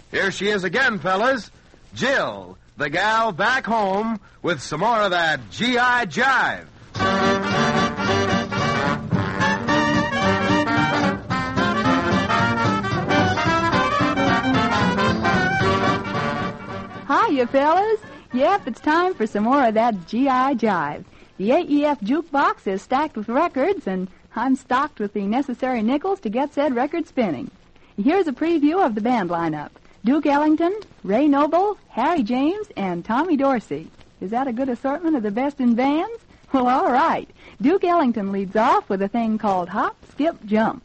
Here she is again, fellas. Jill, the gal back home with some more of that G.I. Jive. Hiya, fellas. Yep, it's time for some more of that G.I. Jive. The AEF jukebox is stacked with records, and I'm stocked with the necessary nickels to get said record spinning. Here's a preview of the band lineup. Duke Ellington, Ray Noble, Harry James, and Tommy Dorsey. Is that a good assortment of the best in bands? Well, all right. Duke Ellington leads off with a thing called Hop, Skip, Jump.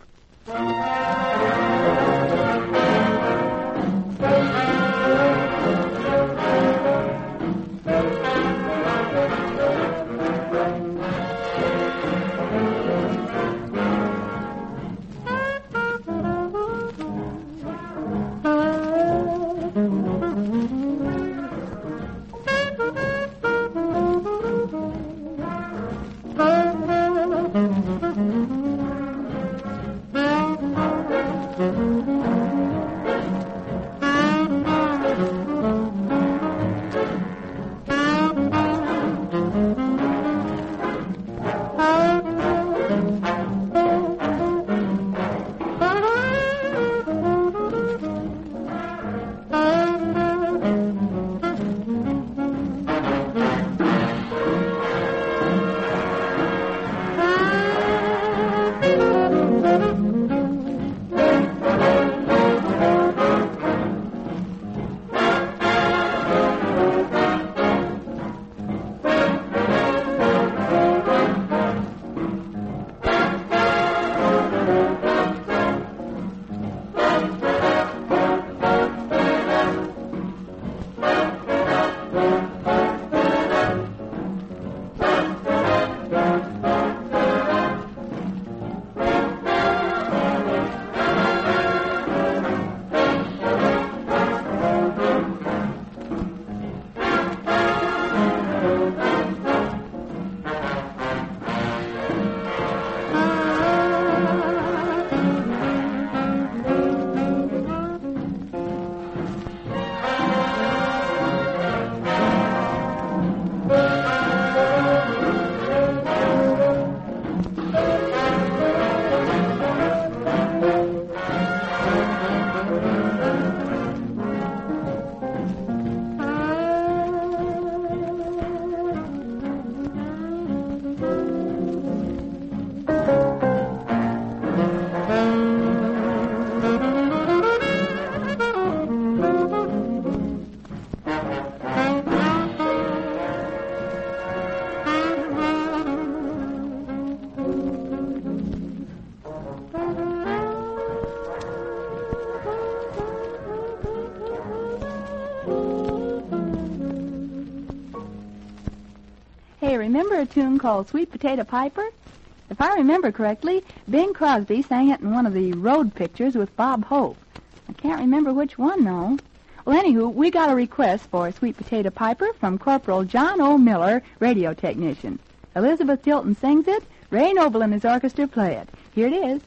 Hey, remember a tune called Sweet Potato Piper? If I remember correctly, Bing Crosby sang it in one of the road pictures with Bob Hope. I can't remember which one, though. Well, anywho, we got a request for Sweet Potato Piper from Corporal John O. Miller, radio technician. Elizabeth Tilton sings it. Ray Noble and his orchestra play it. Here it is.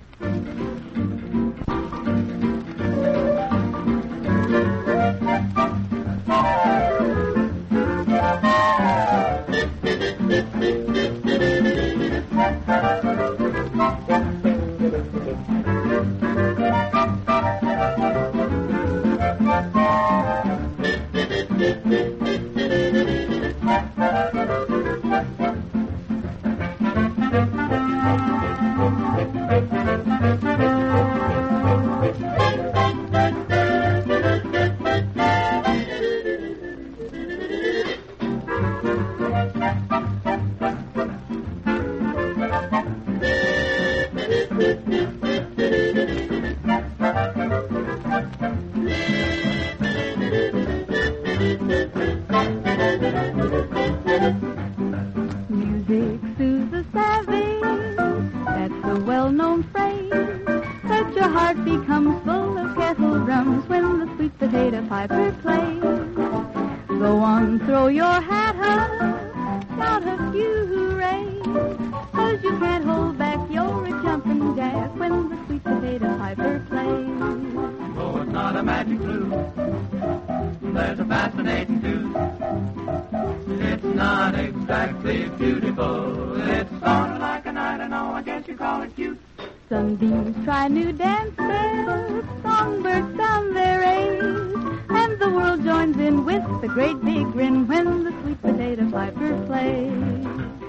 Music soothes the savage, that's a well-known phrase. That your heart becomes full of kettle drums when the sweet potato piper plays. Go on, throw your hat up, shout a few hooray, 'cause you can't hold back your jumping jack when the sweet potato piper plays. Oh, it's not got a magic clue. There's a fascinating tune. It's not exactly beautiful. It's sort of like an I don't know, I guess you call it cute. Sunbeams try new dances, songbirds sound their age, and the world joins in with a great big grin when the sweet potato piper plays.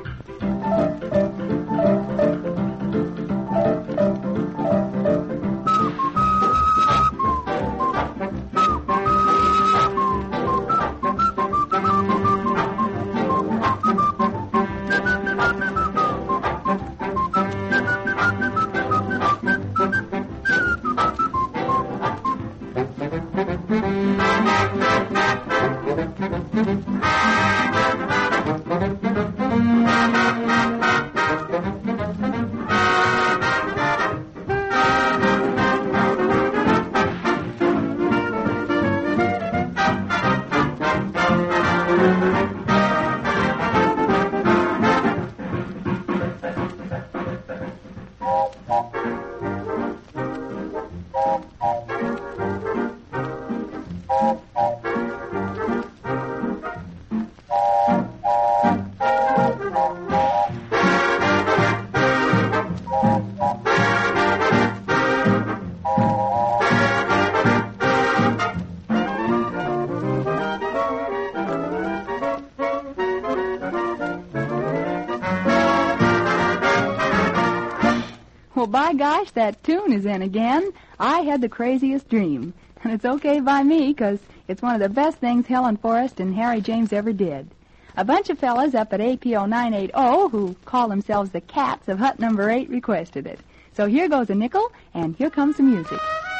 Well, by gosh, that tune is in again. I had the craziest dream. And it's okay by me, because it's one of the best things Helen Forrest and Harry James ever did. A bunch of fellas up at APO 980, who call themselves the Cats of Hut Number 8, requested it. So here goes a nickel, and here comes the music.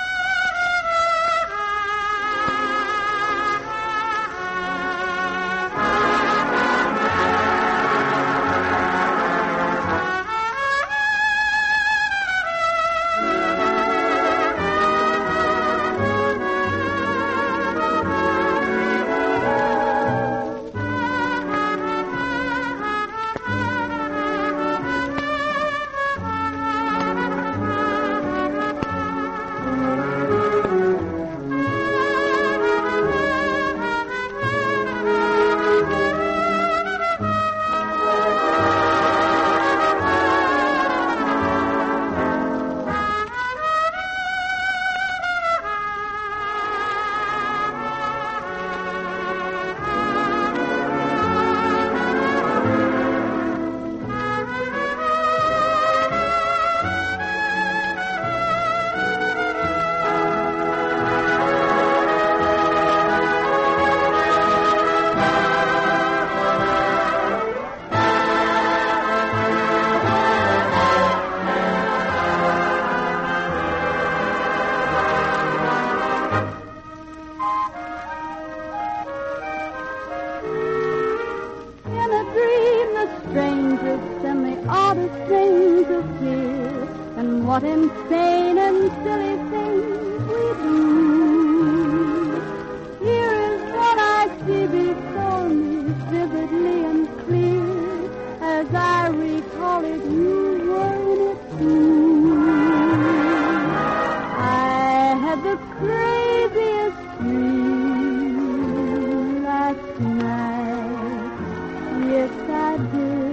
strangest and the oddest things appear, and what insane and silly things we do. Here is what I see before me, vividly and clear, as I recall it, you were in it too. I had the craziest dream last night. Yes, I did.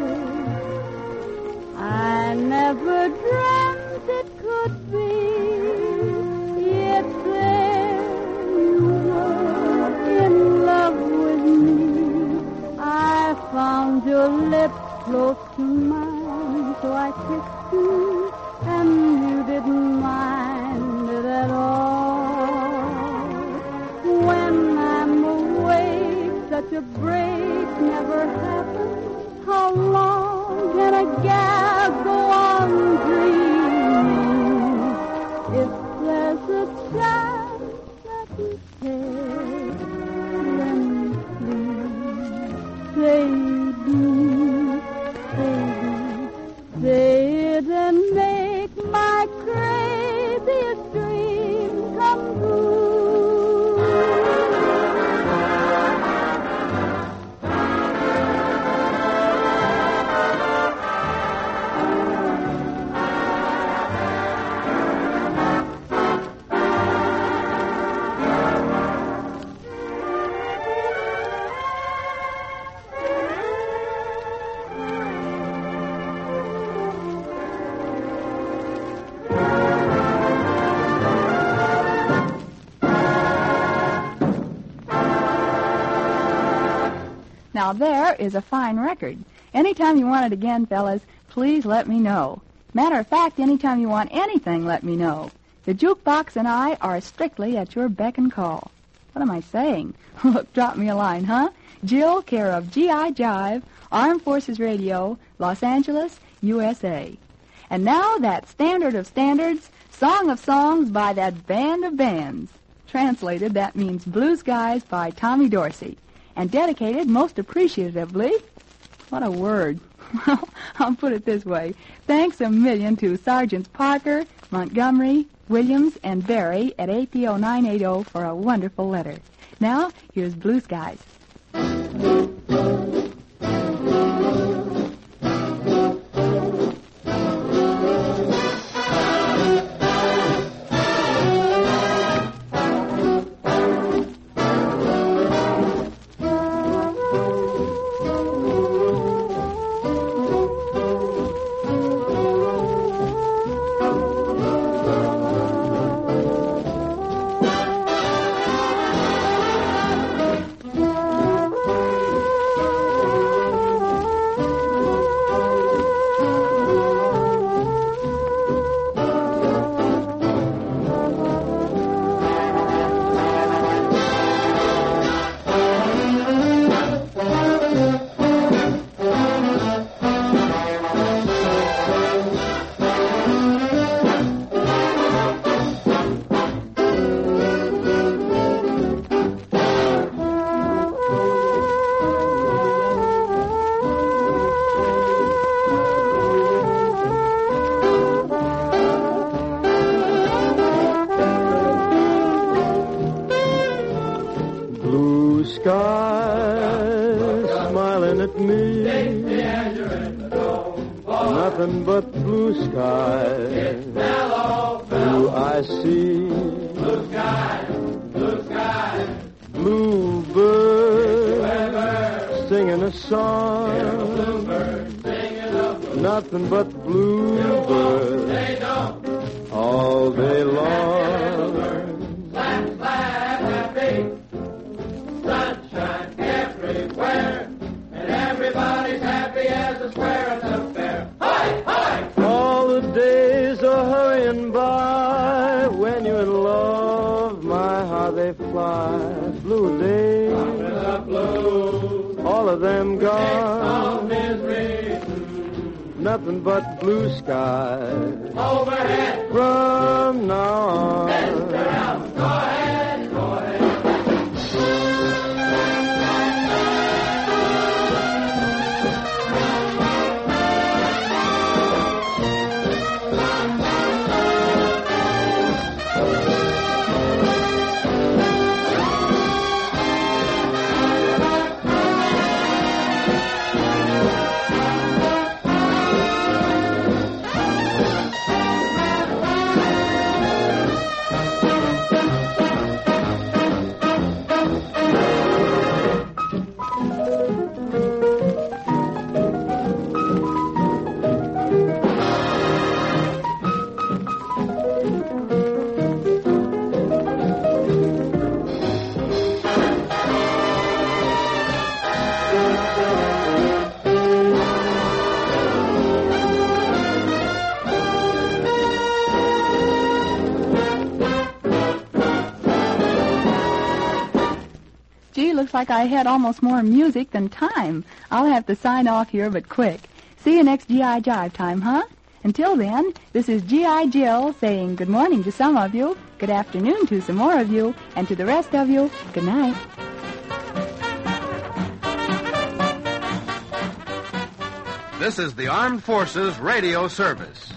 I never dreamt it could be. Yet there you were in love with me. I found your lips close to mine, so I kissed you, and you didn't mind it at all. When I'm awake, such a break never happens. How long can a gal go on dreaming? If there's a chance that you take, then please say you do, baby, say it Now, there is a fine record. Anytime you want it again, fellas, please let me know. Matter of fact, anytime you want anything, let me know. The jukebox and I are strictly at your beck and call. What am I saying? Look, drop me a line, huh? Jill, care of G.I. Jive, Armed Forces Radio, Los Angeles, USA. And now that standard of standards, song of songs by that band of bands. Translated, that means Blue Skies by Tommy Dorsey. And dedicated most appreciatively, what a word. Well, I'll put it this way. Thanks a million to Sergeants Parker, Montgomery, Williams, and Barry at APO 980 for a wonderful letter. Now, here's Blue Skies. Nothing but blue skies. Blue I see. Blue skies, blue skies. Bluebird singing a song. Nothing but bluebird all day long. Slap, slap, happy. Sunshine everywhere. And everybody's happy as a square at the fair. Hi, hi! All the days are hurrying by. When you're in love, my, how they fly. Blue days, blue. All of them gone. Nothing but blue skies. Overhead. From now on. Mr. Elm, go ahead, go ahead. Looks like I had almost more music than time. I'll have to sign off here, but quick. See you next G.I. Jive time, huh? Until then, this is G.I. Jill saying good morning to some of you, good afternoon to some more of you, and to the rest of you, good night. This is the Armed Forces Radio Service.